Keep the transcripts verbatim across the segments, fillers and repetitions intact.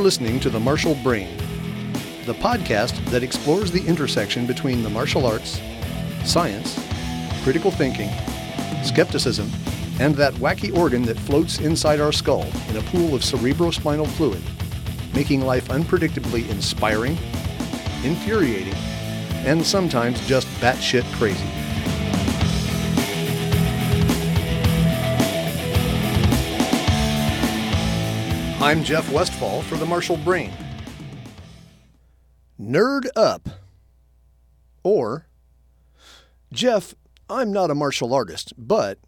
listening to The Martial Brain, the podcast that explores the intersection between the martial arts, science, critical thinking, skepticism, and that wacky organ that floats inside our skull in a pool of cerebrospinal fluid, making life unpredictably inspiring, infuriating, and sometimes just batshit crazy. I'm Jeff Westfall for The Martial Brain. Nerd up. Or, Jeff, I'm not a martial artist, but...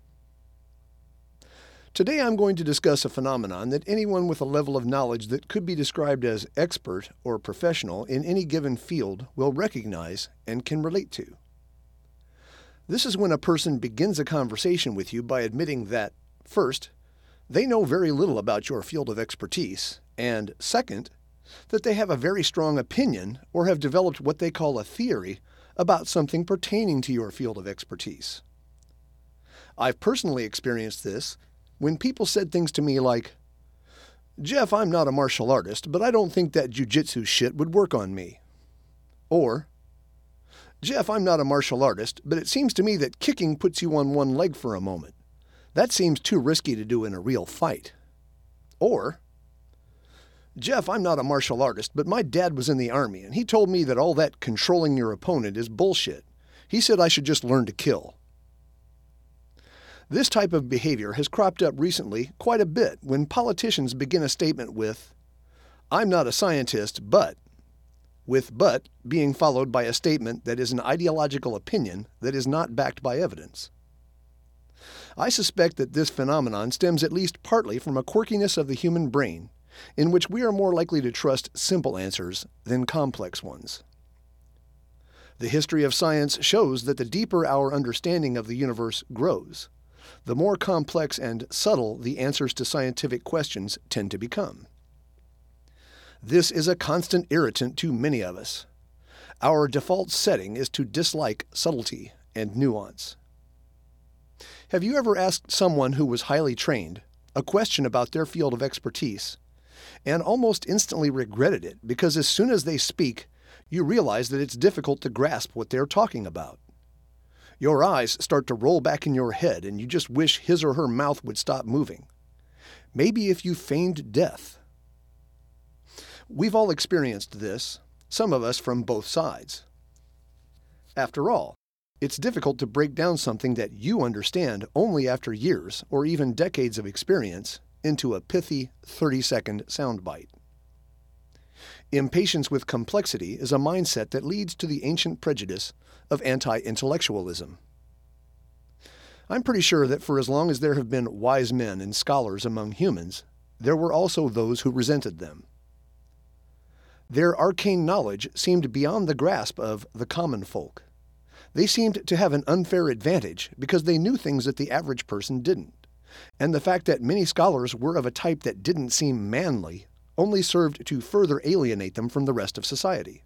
Today I'm going to discuss a phenomenon that anyone with a level of knowledge that could be described as expert or professional in any given field will recognize and can relate to. This is when a person begins a conversation with you by admitting that, first, they know very little about your field of expertise, and second, that they have a very strong opinion or have developed what they call a theory about something pertaining to your field of expertise. I've personally experienced this when people said things to me like, Jeff, I'm not a martial artist, but I don't think that jujitsu shit would work on me. Or, Jeff, I'm not a martial artist, but it seems to me that kicking puts you on one leg for a moment. That seems too risky to do in a real fight. Or, Jeff, I'm not a martial artist, but my dad was in the Army, and he told me that all that controlling your opponent is bullshit. He said I should just learn to kill. This type of behavior has cropped up recently quite a bit when politicians begin a statement with, I'm not a scientist, but, with but being followed by a statement that is an ideological opinion that is not backed by evidence. I suspect that this phenomenon stems at least partly from a quirkiness of the human brain, in which we are more likely to trust simple answers than complex ones. The history of science shows that the deeper our understanding of the universe grows, the more complex and subtle the answers to scientific questions tend to become. This is a constant irritant to many of us. Our default setting is to dislike subtlety and nuance. Have you ever asked someone who was highly trained a question about their field of expertise and almost instantly regretted it because as soon as they speak, you realize that it's difficult to grasp what they're talking about? Your eyes start to roll back in your head and you just wish his or her mouth would stop moving. Maybe if you feigned death. We've all experienced this, some of us from both sides. After all, it's difficult to break down something that you understand only after years or even decades of experience into a pithy thirty-second soundbite. Impatience with complexity is a mindset that leads to the ancient prejudice of anti-intellectualism. I'm pretty sure that for as long as there have been wise men and scholars among humans, there were also those who resented them. Their arcane knowledge seemed beyond the grasp of the common folk. They seemed to have an unfair advantage because they knew things that the average person didn't, and the fact that many scholars were of a type that didn't seem manly only served to further alienate them from the rest of society.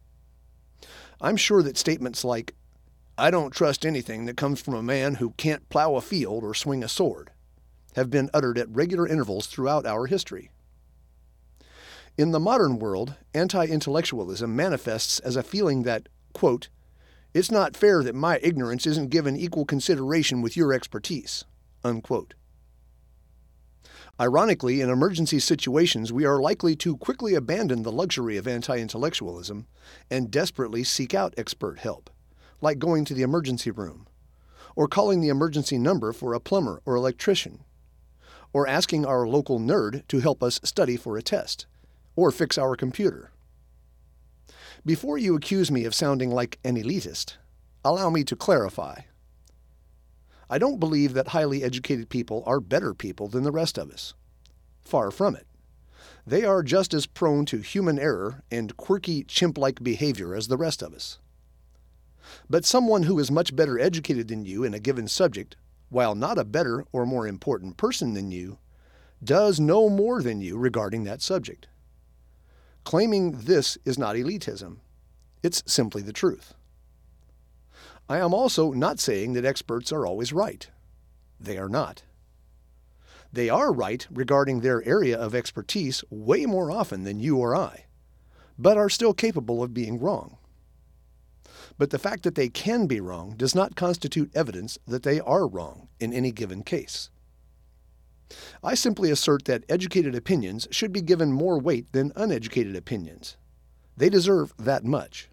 I'm sure that statements like, I don't trust anything that comes from a man who can't plow a field or swing a sword, have been uttered at regular intervals throughout our history. In the modern world, anti-intellectualism manifests as a feeling that, quote, it's not fair that my ignorance isn't given equal consideration with your expertise, unquote. Ironically, in emergency situations, we are likely to quickly abandon the luxury of anti-intellectualism and desperately seek out expert help, like going to the emergency room, or calling the emergency number for a plumber or electrician, or asking our local nerd to help us study for a test, or fix our computer. Before you accuse me of sounding like an elitist, allow me to clarify. I don't believe that highly educated people are better people than the rest of us. Far from it. They are just as prone to human error and quirky chimp-like behavior as the rest of us. But someone who is much better educated than you in a given subject, while not a better or more important person than you, does know more than you regarding that subject. Claiming this is not elitism. It's simply the truth. I am also not saying that experts are always right. They are not. They are right regarding their area of expertise way more often than you or I, but are still capable of being wrong. But the fact that they can be wrong does not constitute evidence that they are wrong in any given case. I simply assert that educated opinions should be given more weight than uneducated opinions. They deserve that much.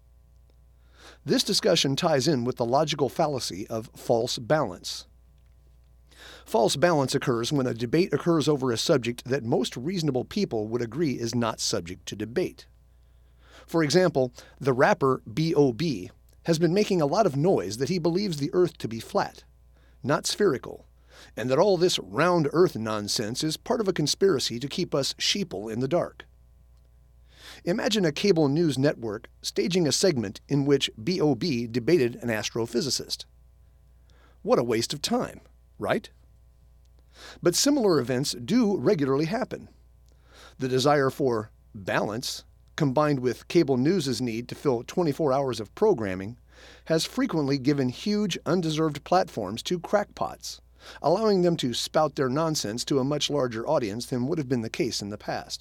This discussion ties in with the logical fallacy of false balance. False balance occurs when a debate occurs over a subject that most reasonable people would agree is not subject to debate. For example, the rapper B O B has been making a lot of noise that he believes the Earth to be flat, not spherical, and that all this round Earth nonsense is part of a conspiracy to keep us sheeple in the dark. Imagine a cable news network staging a segment in which B O B debated an astrophysicist. What a waste of time, right? But similar events do regularly happen. The desire for balance, combined with cable news's need to fill twenty-four hours of programming, has frequently given huge, undeserved platforms to crackpots, allowing them to spout their nonsense to a much larger audience than would have been the case in the past.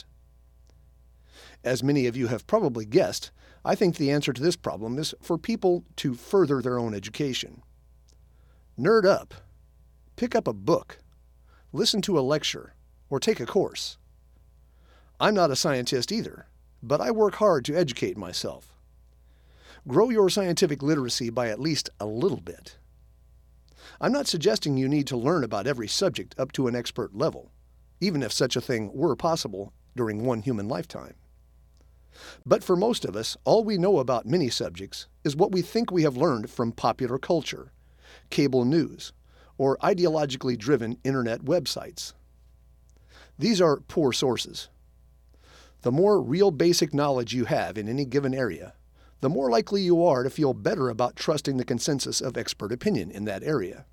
As many of you have probably guessed, I think the answer to this problem is for people to further their own education. Nerd up. Pick up a book. Listen to a lecture, or take a course. I'm not a scientist either, but I work hard to educate myself. Grow your scientific literacy by at least a little bit. I'm not suggesting you need to learn about every subject up to an expert level, even if such a thing were possible during one human lifetime. But for most of us, all we know about many subjects is what we think we have learned from popular culture, cable news, or ideologically driven internet websites. These are poor sources. The more real basic knowledge you have in any given area, the more likely you are to feel better about trusting the consensus of expert opinion in that area.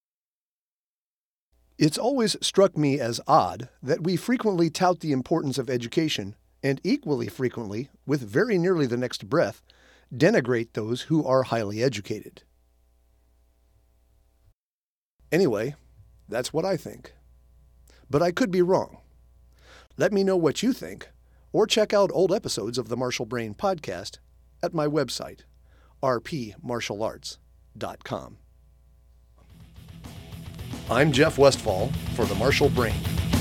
It's always struck me as odd that we frequently tout the importance of education and equally frequently, with very nearly the next breath, denigrate those who are highly educated. Anyway, that's what I think. But I could be wrong. Let me know what you think, or check out old episodes of the Martial Brain podcast at my website, r p martial arts dot com. I'm Jeff Westfall for the Martial Brain.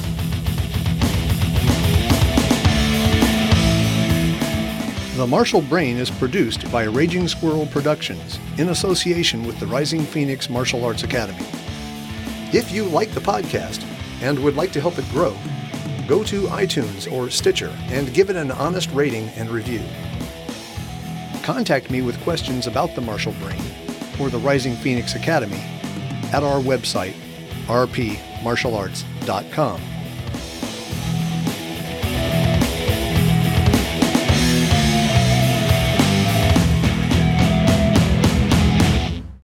The Martial Brain is produced by Raging Squirrel Productions in association with the Rising Phoenix Martial Arts Academy. If you like the podcast and would like to help it grow, go to iTunes or Stitcher and give it an honest rating and review. Contact me with questions about the Martial Brain or the Rising Phoenix Academy at our website, r p martial arts dot com.